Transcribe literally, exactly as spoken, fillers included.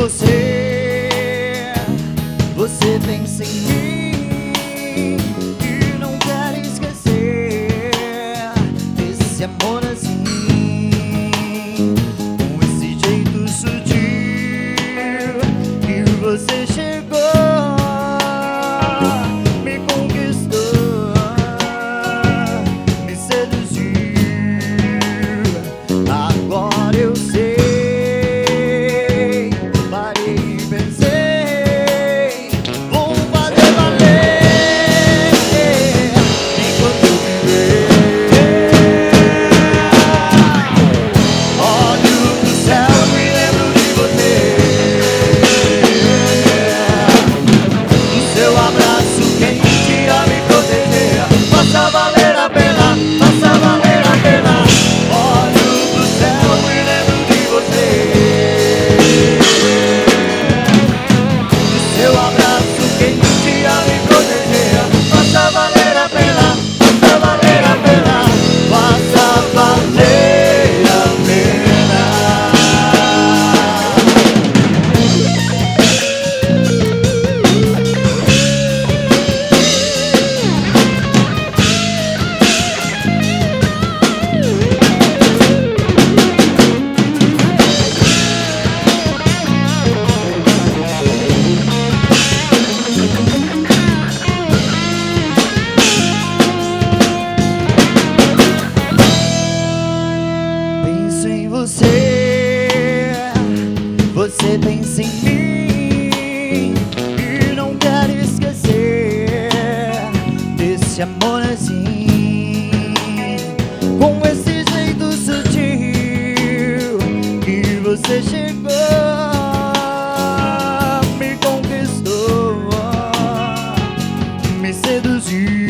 você, você pensa em mim e não quer esquecer desse amor assim, com esse jeito sutil que você chegou, me conquistou, me seduziu. Agora eu sei. Você, você pensa em mim e não quer esquecer desse amor assim, com esse jeito sutil que você chegou, me conquistou, me seduziu.